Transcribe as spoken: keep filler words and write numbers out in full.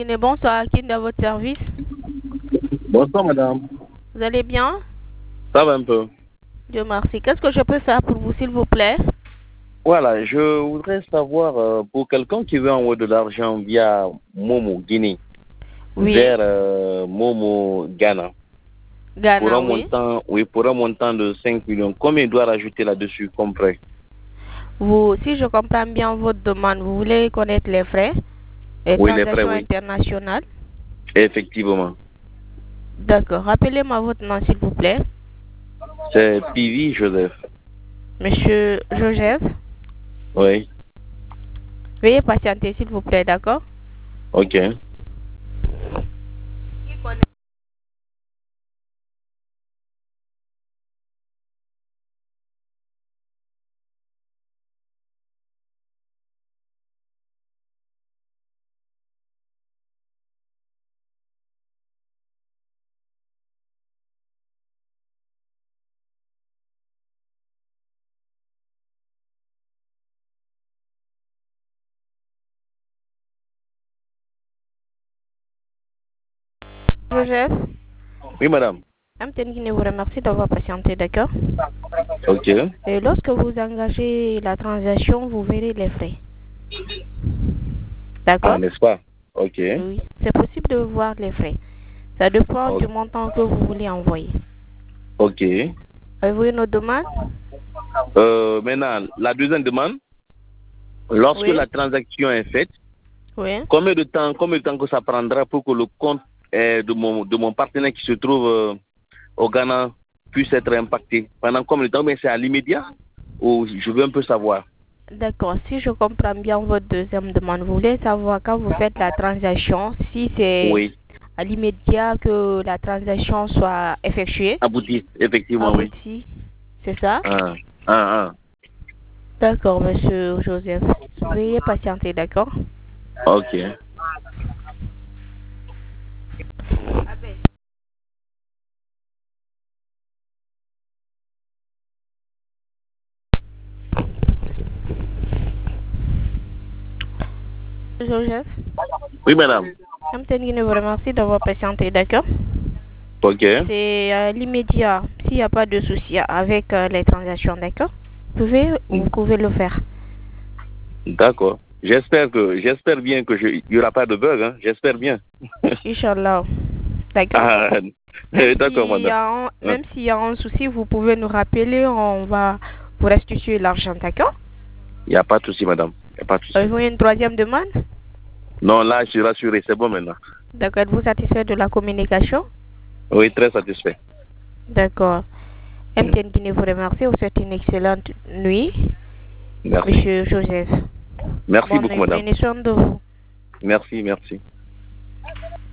Bonsoir, qui est à votre service? Bonsoir, madame. Vous allez bien? Ça va un peu. Dieu merci. Qu'est-ce que je peux faire pour vous, s'il vous plaît? Voilà, je voudrais savoir, euh, pour quelqu'un qui veut envoyer de l'argent via Momo Guinée Oui. vers euh, Momo Ghana, Ghana, pour un oui. montant, oui, pour un montant de cinq millions, combien il doit rajouter là-dessus comme prêt? Vous, si je comprends bien votre demande, vous voulez connaître les frais et Oui, les transactions frais, oui. internationales? Effectivement. D'accord. Rappelez-moi votre nom, s'il vous plaît. C'est Pivi Joseph. Monsieur Joseph, Oui. veuillez patienter, s'il vous plaît, d'accord? Ok. Joseph, Oui, madame. Amten Guinée vous remercie d'avoir patienté, d'accord? Ok. Et lorsque vous engagez la transaction, vous verrez les frais. D'accord? Ah, n'est-ce pas? Ok. Oui, c'est possible de voir les frais. Ça dépend Ok. du montant que vous voulez envoyer. Ok. Avez-vous une autre demande? Euh, maintenant, la deuxième demande, lorsque Oui. la transaction est faite, Oui. combien de temps, combien de temps que ça prendra pour que le compte euh, de mon de mon partenaire qui se trouve euh, au Ghana puisse être impacté? Pendant combien de temps? Mais c'est à l'immédiat ou je veux un peu savoir. D'accord. Si je comprends bien votre deuxième demande, vous voulez savoir quand vous faites la transaction, si c'est Oui. à l'immédiat que la transaction soit effectuée? Abouti, effectivement, oui. Abouti, c'est ça? Ah, ah, ah. D'accord, monsieur Joseph. Veuillez patienter, d'accord? Ok. Joseph, Oui, madame. Amten Guinée vous remercie d'avoir patienté, d'accord? Ok. C'est à l'immédiat, s'il n'y a pas de souci avec euh, les transactions, d'accord? Vous pouvez, vous pouvez le faire. D'accord. J'espère que j'espère bien que je il n'y aura pas de bug, hein. J'espère bien. Inch'Allah. D'accord? Ah, Même d'accord, s'il y madame. a un, même s'il y a un souci, vous pouvez nous rappeler, on va vous restituer l'argent, d'accord? Il n'y a pas de souci, madame. Il n'y a pas de souci. Avez-vous une troisième demande? Non, là, je suis rassuré. C'est bon maintenant. D'accord. Êtes-vous satisfait de la communication? Oui, très satisfait. D'accord. M T N Guinée vous remercie. Vous souhaite une excellente nuit. Merci. Monsieur Joseph. Merci Bonne beaucoup, nuit. madame. Prenez soin de vous. Merci, merci.